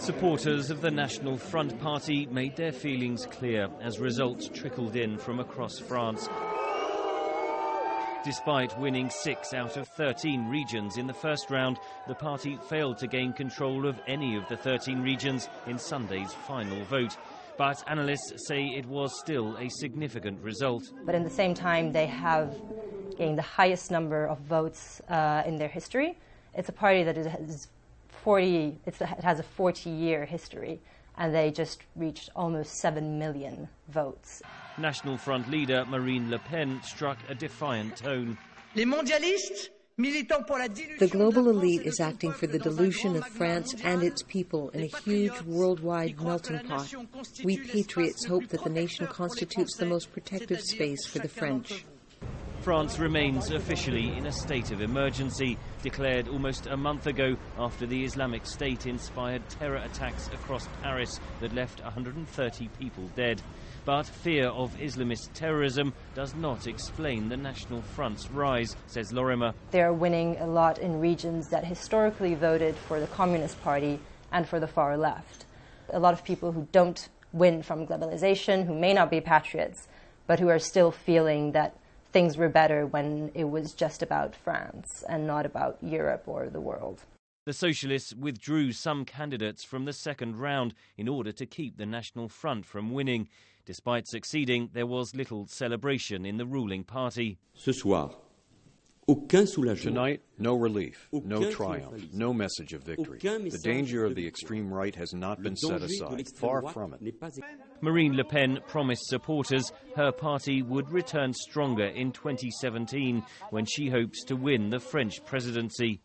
Supporters of the National Front Party made their feelings clear as results trickled in from across France. Despite winning 6 out of 13 regions in the first round, the party failed to gain control of any of the 13 regions in Sunday's final vote. But analysts say it was still a significant result. But at the same time, they have gained the highest number of votes in their history. It's a party that has it has a 40-year history, and they just reached almost 7 million votes. National Front leader Marine Le Pen struck a defiant tone. The global elite is acting for the dilution of France and its people in a huge worldwide melting pot. We patriots hope that the nation constitutes the most protective space for the French. France remains officially in a state of emergency, declared almost a month ago after the Islamic State inspired terror attacks across Paris that left 130 people dead. But fear of Islamist terrorism does not explain the National Front's rise, says Lorimer. They are winning a lot in regions that historically voted for the Communist Party and for the far left. A lot of people who don't win from globalization, who may not be patriots, but who are still feeling that things were better when it was just about France and not about Europe or the world. The Socialists withdrew some candidates from the second round in order to keep the National Front from winning. Despite succeeding, there was little celebration in the ruling party. Tonight, no relief, no triumph, no message of victory. The danger of the extreme right has not been set aside. Far from it. Marine Le Pen promised supporters her party would return stronger in 2017 when she hopes to win the French presidency.